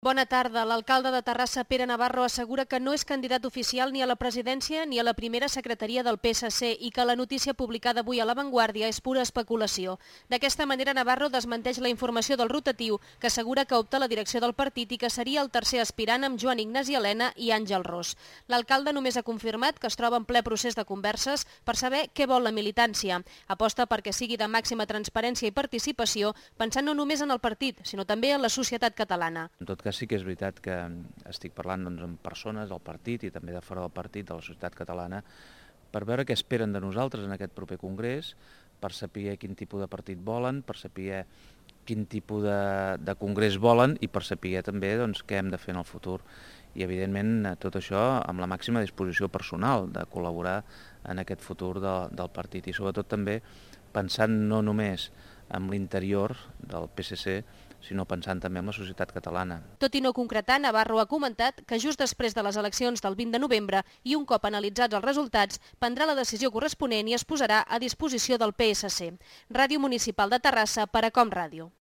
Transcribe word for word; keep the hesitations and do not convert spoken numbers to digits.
Bona tarda. L'alcalde de Terrassa, Pere Navarro, assegura que no és candidat oficial ni a la presidència ni a la primera secretaria del P S C i que la notícia publicada avui a La Vanguardia és pura especulació. D'aquesta manera, Navarro desmenteix la informació del rotatiu, que assegura que opta a la direcció del partit i que seria el tercer aspirant amb Joan Ignasi Elena i Àngel Ros. L'alcalde només ha confirmat que es troba en ple procés de converses per saber què vol la militància. Aposta perquè sigui de màxima transparència i participació, pensant no només en el partit, sinó també en la societat catalana. En tot cas, sí que és veritat que estic parlant doncs, amb persones del partit i també de fora del partit, de la societat catalana, per veure què esperen de nosaltres en aquest proper congrés, per saber quin tipus de partit volen, per saber quin tipus de, de congrés volen i per saber també doncs, què hem de fer en el futur. I, evidentment, tot això amb la màxima disposició personal de col·laborar en aquest futur de, del partit i, sobretot, també pensant no només en l'interior del P S C, sinó pensant també en la societat catalana. Tot i no concretar, Navarro ha comentat que just després de les eleccions del vint de novembre i un cop analitzats els resultats, prendrà la decisió corresponent i es posarà a disposició del P S C. Ràdio Municipal de Terrassa per a Com Ràdio.